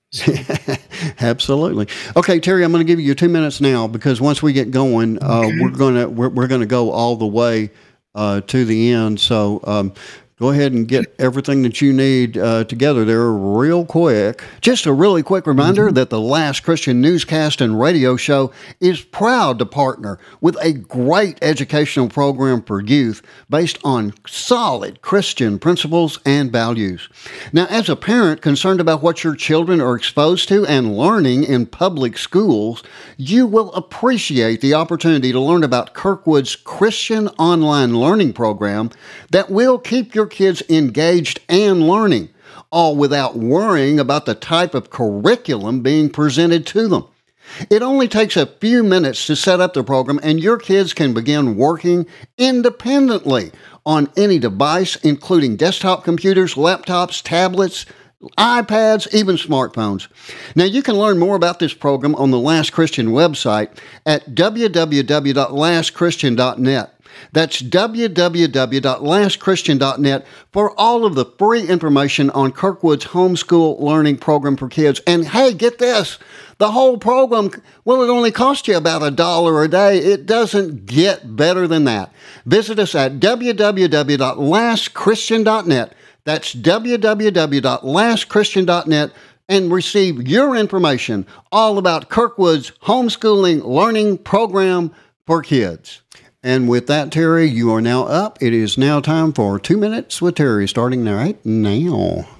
Absolutely. Okay, Terry, I'm going to give you two minutes now because once we get going, uh, Okay. we're going to we're, we're going to go all the way uh, to the end. So um, go ahead and get everything that you need uh, together there real quick. Just a really quick reminder mm-hmm. that the Last Christian Newscast and Radio Show is proud to partner with a great educational program for youth based on solid Christian principles and values. Now, as a parent concerned about what your children are exposed to and learning in public schools, you will appreciate the opportunity to learn about Kirkwood's Christian online learning program that will keep your kids engaged and learning, all without worrying about the type of curriculum being presented to them. It only takes a few minutes to set up the program, and your kids can begin working independently on any device, including desktop computers, laptops, tablets, iPads, even smartphones. Now, you can learn more about this program on the Last Christian website at w w w dot last christian dot net. That's w w w dot last christian dot net for all of the free information on Kirkwood's homeschool learning program for kids. And hey, get this, the whole program, well, it only costs you about a dollar a day. It doesn't get better than that. Visit us at w w w dot last christian dot net. That's w w w dot last christian dot net and receive your information all about Kirkwood's homeschooling learning program for kids. And with that, Terry, you are now up. It is now time for Two Minutes with Terry, starting right now.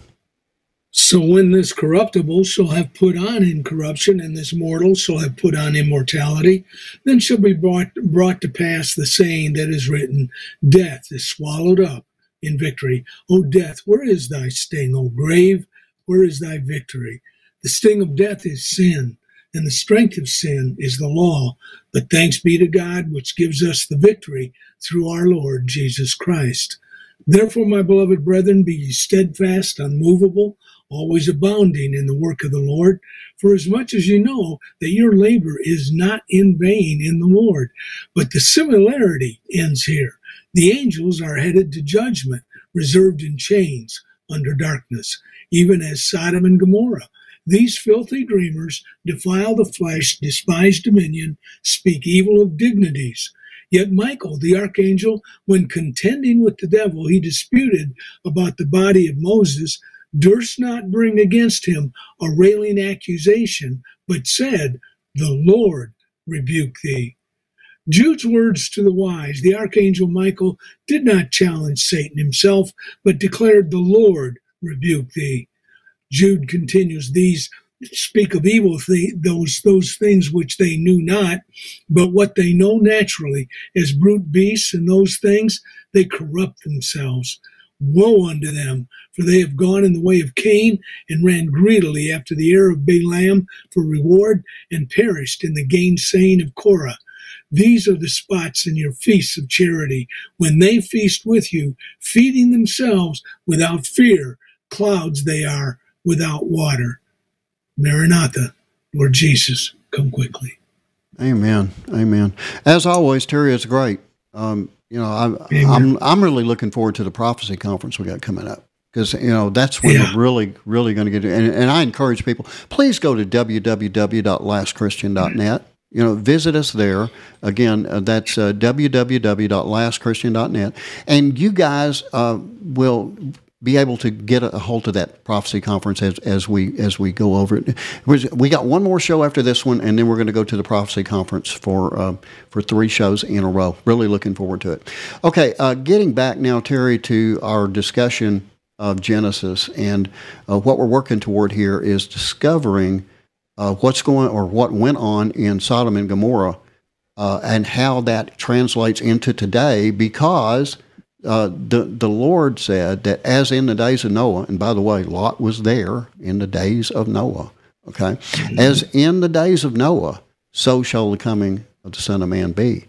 So when this corruptible shall have put on incorruption, and this mortal shall have put on immortality, then shall be brought, brought to pass the saying that is written, Death is swallowed up in victory. O death, where is thy sting? O grave, where is thy victory? The sting of death is sin, and the strength of sin is the law. But thanks be to God, which gives us the victory through our Lord Jesus Christ. Therefore, my beloved brethren, be ye steadfast, unmovable, always abounding in the work of the Lord, for as much as you know that your labor is not in vain in the Lord. But the similarity ends here. The angels are headed to judgment, reserved in chains under darkness, even as Sodom and Gomorrah. These filthy dreamers defile the flesh, despise dominion, speak evil of dignities. Yet Michael, the archangel, when contending with the devil, he disputed about the body of Moses, durst not bring against him a railing accusation, but said, The Lord rebuke thee. Jude's words to the wise, the archangel Michael did not challenge Satan himself, but declared, The Lord rebuke thee. Jude continues, these speak of evil th- those those things which they knew not, but what they know naturally, as brute beasts and those things, they corrupt themselves. Woe unto them, for they have gone in the way of Cain, and ran greedily after the heir of Balaam for reward, and perished in the gainsaying of Korah. These are the spots in your feasts of charity, when they feast with you, feeding themselves without fear. Clouds they are, without water. Maranatha, Lord Jesus, come quickly. Amen. Amen. As always, Terry, it's great. Um, you know, I'm, I'm I'm really looking forward to the prophecy conference we got coming up, because you know that's when yeah. we're really really going to get. And, and I encourage people, please go to w w w dot last christian dot net. You know, visit us there. Again, uh, that's uh, w w w dot last christian dot net, and you guys uh, will be able to get a hold of that prophecy conference as, as we as we go over it. We got one more show after this one, and then we're going to go to the prophecy conference for uh, for three shows in a row. Really looking forward to it. Okay, uh, getting back now, Terry, to our discussion of Genesis, and uh, what we're working toward here is discovering uh, what's going or what went on in Sodom and Gomorrah, uh, and how that translates into today, because Uh, the the Lord said that as in the days of Noah, and by the way, Lot was there in the days of Noah, okay? Mm-hmm. As in the days of Noah, so shall the coming of the Son of Man be.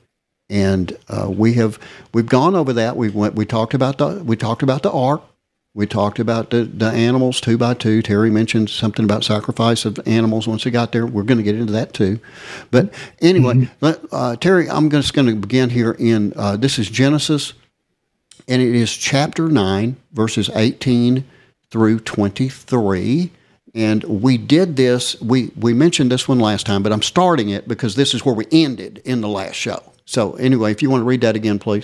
and uh, we have we've gone over that. We went. We talked about the we talked about the ark. We talked about the, the animals two by two. Terry mentioned something about sacrifice of animals once we got there. We're going to get into that too. But anyway, mm-hmm. let, uh, Terry, I'm just going to begin here in, uh, this is Genesis, and it is chapter nine, verses eighteen through twenty-three. And we did this, we, we mentioned this one last time, but I'm starting it because this is where we ended in the last show. So anyway, if you want to read that again, please.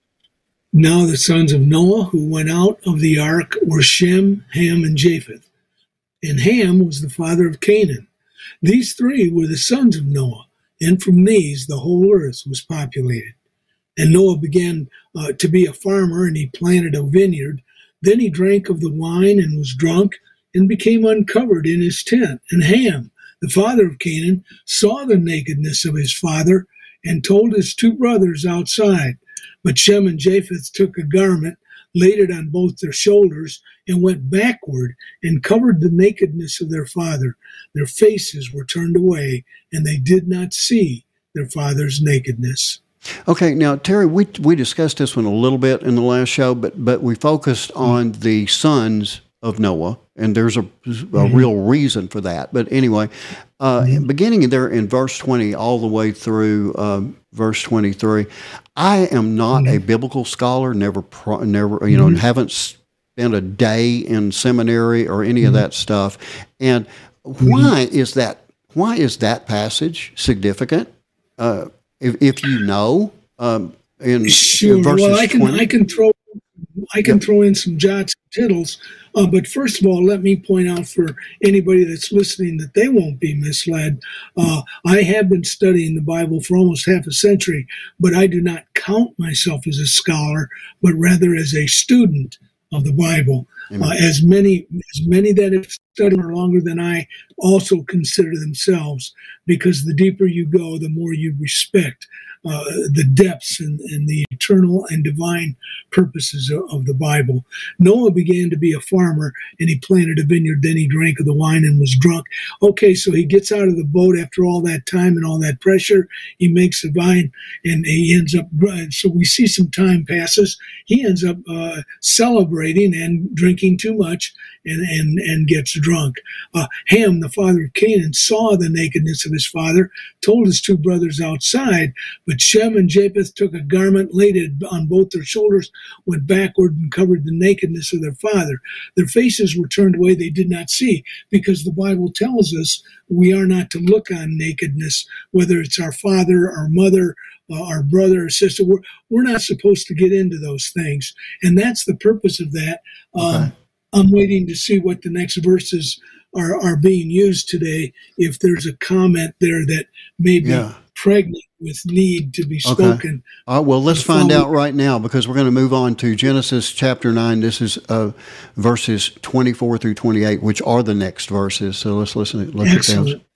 Now the sons of Noah who went out of the ark were Shem, Ham, and Japheth. And Ham was the father of Canaan. These three were the sons of Noah, and from these the whole earth was populated. And Noah began uh, to be a farmer, and he planted a vineyard. Then he drank of the wine and was drunk, and became uncovered in his tent. And Ham, the father of Canaan, saw the nakedness of his father, and told his two brothers outside. But Shem and Japheth took a garment, laid it on both their shoulders, and went backward and covered the nakedness of their father. Their faces were turned away, and they did not see their father's nakedness. Okay, now, Terry, we we discussed this one a little bit in the last show, but, but we focused on the sons of Noah, and there's a, a mm-hmm. real reason for that. But anyway, uh, mm-hmm. beginning there in verse twenty all the way through um, verse twenty-three, I am not mm-hmm. a biblical scholar, never, pro, never, you know, mm-hmm. haven't spent a day in seminary or any mm-hmm. of that stuff. And why mm-hmm. is that? Why is that passage significant? Uh, if, if you know, um, in, sure. in verses well, I can twenty, I can throw I can yep. throw in some jots and tittles. Uh, but first of all, let me point out for anybody that's listening that they won't be misled. Uh, I have been studying the Bible for almost half a century, but I do not count myself as a scholar, but rather as a student of the Bible. Uh, as many as many that have studied for longer than I also consider themselves, because the deeper you go, the more you respect uh, the depths and, and the eternal and divine purposes of, of the Bible. Noah began to be a farmer, and he planted a vineyard. Then he drank of the wine and was drunk. Okay, so he gets out of the boat after all that time and all that pressure. He makes a vine, and he ends up, so we see some time passes. He ends up uh, celebrating and drinking too much and, and, and gets drunk. Uh, Ham, the father of Canaan, saw the nakedness of his father, told his two brothers outside, but Shem and Japheth took a garment, laid it on both their shoulders, went backward and covered the nakedness of their father. Their faces were turned away, they did not see, because the Bible tells us we are not to look on nakedness, whether it's our father, our mother, uh, our brother or sister. We're, we're not supposed to get into those things. And that's the purpose of that. Um, okay. I'm waiting to see what the next verses are, are being used today, if there's a comment there that may be yeah. pregnant with need to be spoken. Okay. All right, well, let's find out right now, because we're going to move on to Genesis chapter nine. This is uh, verses twenty-four through twenty-eight, which are the next verses. So let's listen. Look Excellent. At those.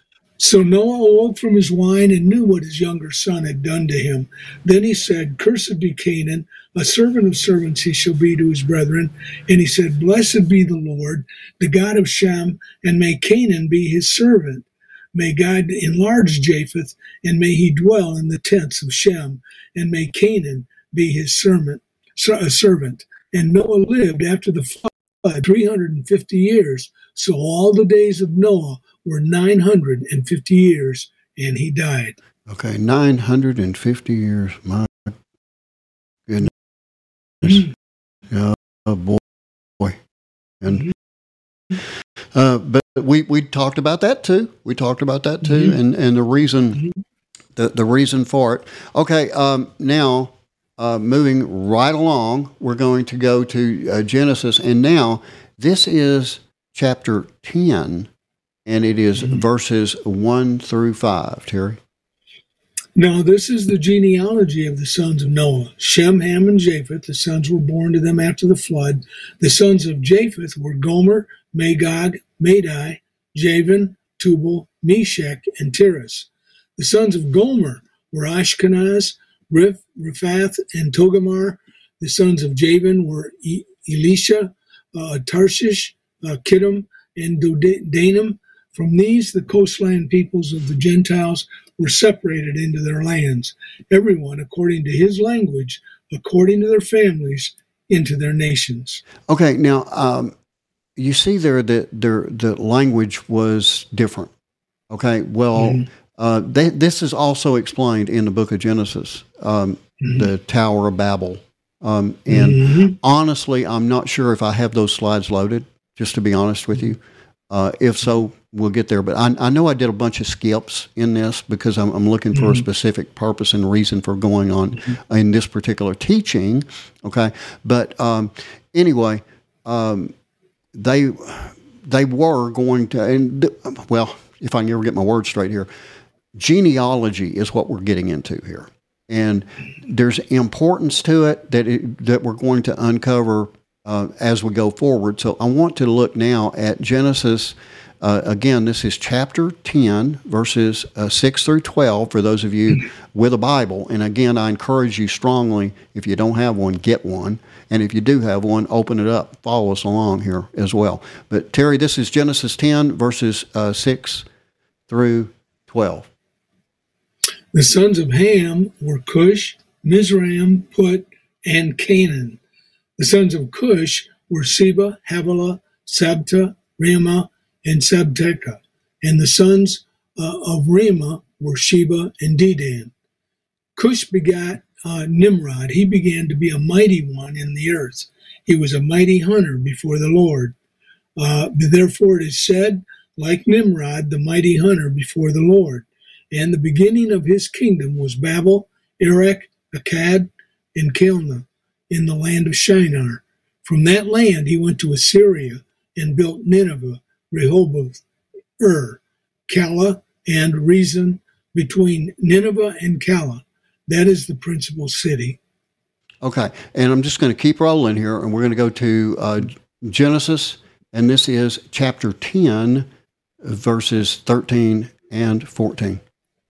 So Noah awoke from his wine and knew what his younger son had done to him. Then he said, "Cursed be Canaan, a servant of servants he shall be to his brethren." And he said, "Blessed be the Lord, the God of Shem, and may Canaan be his servant. May God enlarge Japheth, and may he dwell in the tents of Shem, and may Canaan be his servant." And Noah lived after the flood three hundred fifty years. So all the days of Noah were nine hundred fifty years, and he died. Okay, nine hundred fifty years. My goodness. Mm-hmm. Oh, boy. boy. And uh, but we, we talked about that too. We talked about that too, mm-hmm. and, and the reason mm-hmm. the, the reason for it. Okay, um, now uh, moving right along, we're going to go to uh, Genesis, and now this is chapter ten, and it is mm-hmm. verses one through five. Terry? Now, this is the genealogy of the sons of Noah. Shem, Ham, and Japheth, the sons were born to them after the flood. The sons of Japheth were Gomer, Magog, Madai, Javan, Tubal, Meshech, and Tiras. The sons of Gomer were Ashkenaz, Riph, Riphath, and Togarmah. The sons of Javan were e- Elisha, uh, Tarshish, uh, Kittim, and Dodanim. From these, the coastland peoples of the Gentiles were separated into their lands, everyone according to his language, according to their families, into their nations. Okay, now um, you see there that their the language was different. Okay, well, mm-hmm. uh, they, this is also explained in the book of Genesis, um, mm-hmm. the Tower of Babel. Um, and mm-hmm. honestly, I'm not sure if I have those slides loaded, just to be honest with you. Uh, if so, we'll get there. But I, I know I did a bunch of skips in this because I'm, I'm looking for mm-hmm. a specific purpose and reason for going on mm-hmm. in this particular teaching. Okay, but um, anyway, um, they they were going to, and th- well, if I can ever get my words straight here, genealogy is what we're getting into here, and there's importance to it that it, that we're going to uncover Uh, as we go forward. So I want to look now at Genesis. Uh, again, this is chapter ten, verses uh, six through twelve, for those of you with a Bible. And again, I encourage you strongly, if you don't have one, get one. And if you do have one, open it up. Follow us along here as well. But Terry, this is Genesis ten, verses uh, six through twelve. The sons of Ham were Cush, Mizraim, Put, and Canaan. The sons of Cush were Seba, Havilah, Sabta, Ramah, and Sabteca. And the sons uh, of Ramah were Sheba and Dedan. Cush begat uh, Nimrod. He began to be a mighty one in the earth. He was a mighty hunter before the Lord. Uh, therefore it is said, like Nimrod, the mighty hunter before the Lord. And the beginning of his kingdom was Babel, Erech, Akkad, and Calneh, in the land of Shinar. From that land he went to Assyria and built Nineveh, Rehoboth, Ur, Calah, and Rezin, between Nineveh and Calah. That is the principal city. Okay, and I'm just going to keep rolling here, and we're going to go to uh, Genesis, and this is chapter ten, verses thirteen and fourteen.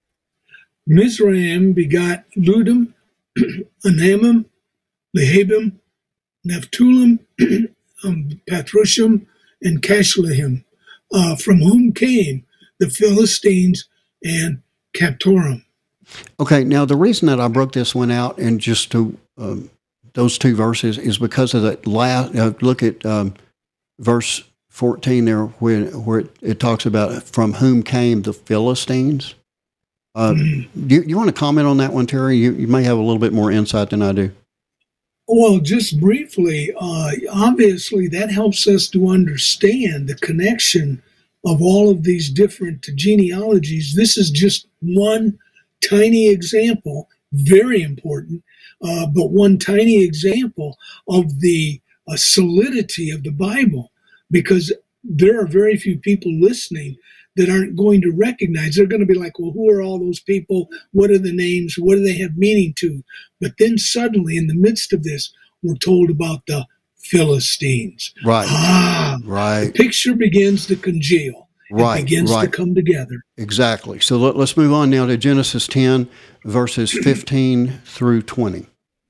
Mizraim begot Ludim, Anamim, Lehabim, Naphthulim, um, Pathrushim, and Cashlehim, uh, from whom came the Philistines and Captorim. Okay, now the reason that I broke this one out and just to um, those two verses is because of that last. Uh, look at um, verse fourteen there, where where it, it talks about from whom came the Philistines. Uh, mm-hmm. you, you want to comment on that one, Terry? You, you may have a little bit more insight than I do. Well, just briefly, uh, obviously that helps us to understand the connection of all of these different genealogies. This is just one tiny example, very important, uh, but one tiny example of the uh, solidity of the Bible, because there are very few people listening that aren't going to recognize. They're going to be like, well, who are all those people? What are the names? What do they have meaning to? But then suddenly, in the midst of this, we're told about the Philistines. Right. Ah, right. The picture begins to congeal. Right. It begins right. to come together. Exactly. So let, let's move on now to Genesis ten, verses fifteen through twenty.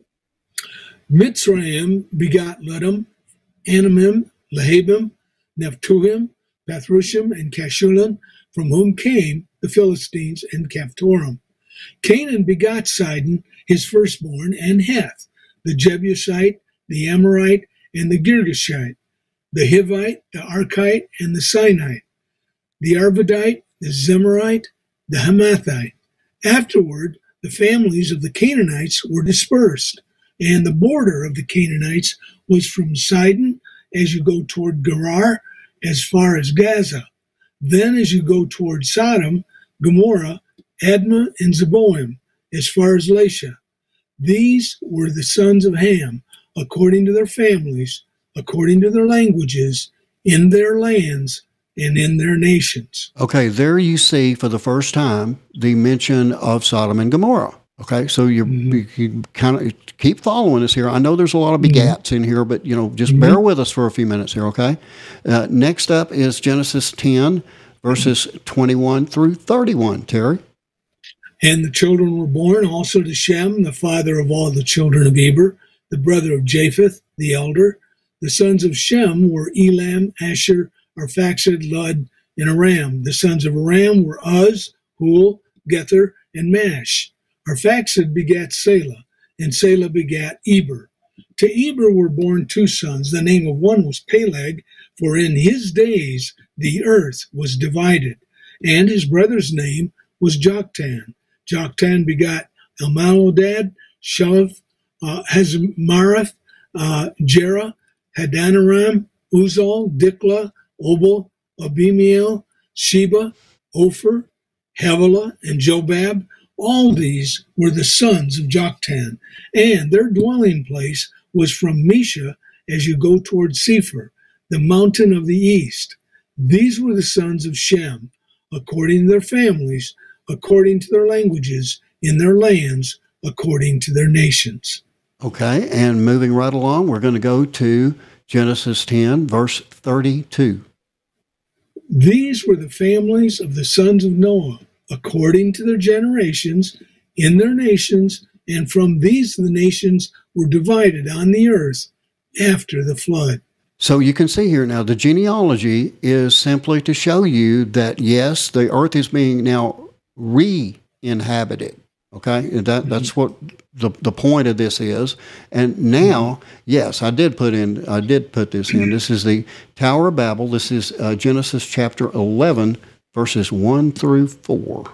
Mitzrayim begot Ludim, Anamim, Lehabim, Naphtuhim, Pathrushim, and Cashulim, from whom came the Philistines and Captorim. Canaan begot Sidon, his firstborn, and Heth, the Jebusite, the Amorite, and the Girgashite, the Hivite, the Archite, and the Sinite, the Arvadite, the Zemarite, the Hamathite. Afterward, the families of the Canaanites were dispersed, and the border of the Canaanites was from Sidon as you go toward Gerar, as far as Gaza. Then as you go toward Sodom, Gomorrah, Admah, and Zeboim, as far as Lasha. These were the sons of Ham, according to their families, according to their languages, in their lands, and in their nations. Okay, there you see for the first time the mention of Sodom and Gomorrah. Okay, so you're, mm-hmm. you, you kind of keep following us here. I know there's a lot of begats mm-hmm. in here, but you know, just mm-hmm. bear with us for a few minutes here, okay? Uh, next up is Genesis ten, verses mm-hmm. twenty-one through thirty-one. Terry? And the children were born also to Shem, the father of all the children of Eber, the brother of Japheth, the elder. The sons of Shem were Elam, Asher, Arphaxad, Lud, and Aram. The sons of Aram were Uz, Hul, Gether, and Mash. Arphaxad begat Selah, and Selah begat Eber. To Eber were born two sons. The name of one was Peleg, for in his days the earth was divided. And his brother's name was Joktan. Joktan begat Elmalodad, Shuv, uh, Hazmarath, uh, Jerah, Hadanaram, Uzal, Diklah, Obal, Abimiel, Sheba, Ophir, Havilah, and Jobab. All these were the sons of Joktan, and their dwelling place was from Mesha as you go toward Sephir, the mountain of the east. These were the sons of Shem, according to their families, according to their languages, in their lands, according to their nations. Okay, and moving right along, we're going to go to Genesis ten, verse thirty-two. These were the families of the sons of Noah, according to their generations, in their nations, and from these the nations were divided on the earth after the flood. So you can see here now, the genealogy is simply to show you that, yes, the earth is being now re-inhabited. Okay, that that's what the the point of this is. And now, yes, I did put in, I did put this in. This is the Tower of Babel. This is uh, Genesis chapter eleven, verses one through four.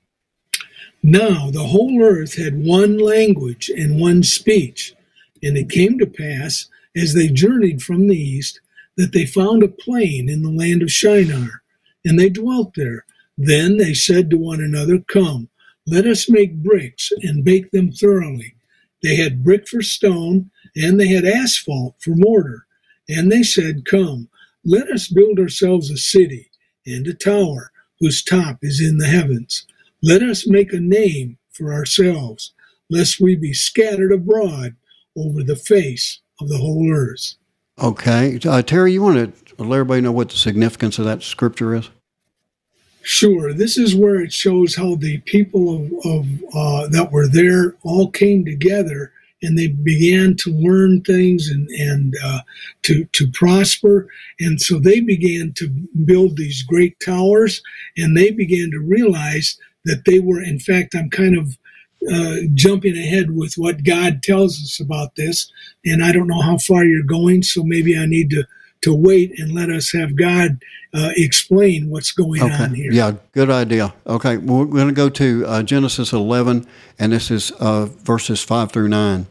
Now the whole earth had one language and one speech, and it came to pass, as they journeyed from the east, that they found a plain in the land of Shinar, and they dwelt there. Then they said to one another, Come, let us make bricks and bake them thoroughly. They had brick for stone, and they had asphalt for mortar. And they said, Come, let us build ourselves a city and a tower whose top is in the heavens. Let us make a name for ourselves, lest we be scattered abroad over the face of the whole earth. Okay. Uh, Terry, you want to let everybody know what the significance of that scripture is? Sure. This is where it shows how the people of, of uh, that were there all came together, and they began to learn things and, and uh, to, to prosper. And so they began to build these great towers, and they began to realize that they were, in fact, I'm kind of uh, jumping ahead with what God tells us about this, and I don't know how far you're going, so maybe I need to, to wait and let us have God uh, explain what's going okay. on here. Yeah, good idea. Okay, we're going to go to uh, Genesis eleven, and this is uh, verses five through nine.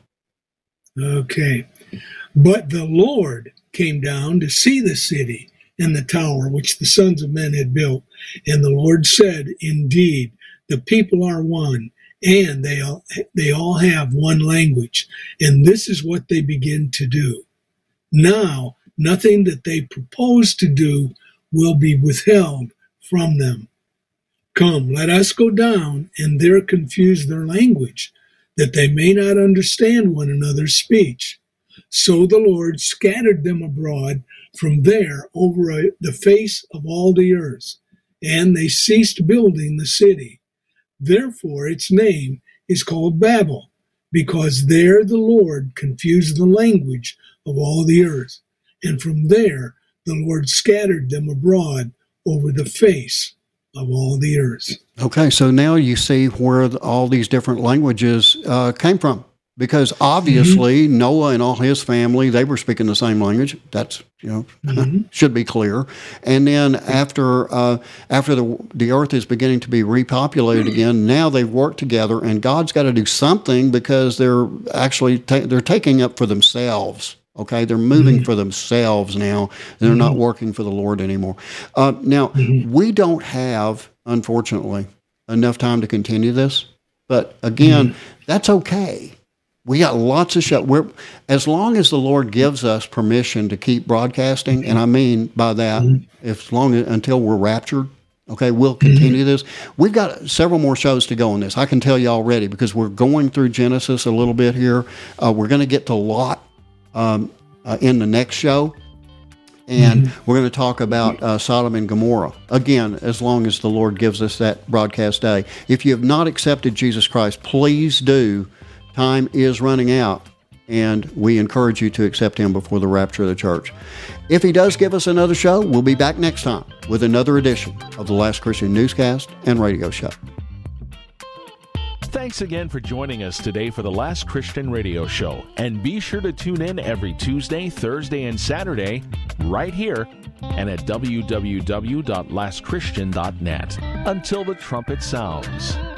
Okay. But the Lord came down to see the city and the tower which the sons of men had built. And the Lord said, Indeed, the people are one, and they all, they all have one language. And this is what they begin to do. Now, nothing that they propose to do will be withheld from them. Come, let us go down and there confuse their language, that they may not understand one another's speech. So the Lord scattered them abroad from there over a, the face of all the earth, and they ceased building the city. Therefore its name is called Babel, because there the Lord confused the language of all the earth. And from there the Lord scattered them abroad over the face of all the earth. Okay, so now you see where all these different languages uh, came from. Because obviously mm-hmm. Noah and all his family, they were speaking the same language. That's, you know, mm-hmm. should be clear. And then after uh, after the the earth is beginning to be repopulated again, now they've worked together, and God's got to do something because they're actually ta- they're taking up for themselves. Okay, they're moving mm-hmm. for themselves now. They're mm-hmm. not working for the Lord anymore. Uh, now, mm-hmm. we don't have, unfortunately, enough time to continue this. But again, mm-hmm. that's okay. We got lots of show. We're, as long as the Lord gives us permission to keep broadcasting, and I mean by that, mm-hmm. as long as, until we're raptured, okay, we'll continue mm-hmm. this. We've got several more shows to go on this. I can tell you already, because we're going through Genesis a little bit here. Uh, we're going to get to Lot um, uh, in the next show, and mm-hmm. we're going to talk about uh, Sodom and Gomorrah, again, as long as the Lord gives us that broadcast day. If you have not accepted Jesus Christ, please do. Time is running out, and we encourage you to accept him before the rapture of the church. If he does give us another show, we'll be back next time with another edition of the Last Christian Newscast and Radio Show. Thanks again for joining us today for the Last Christian Radio Show. And be sure to tune in every Tuesday, Thursday, and Saturday right here and at w w w dot last christian dot net. Until the trumpet sounds.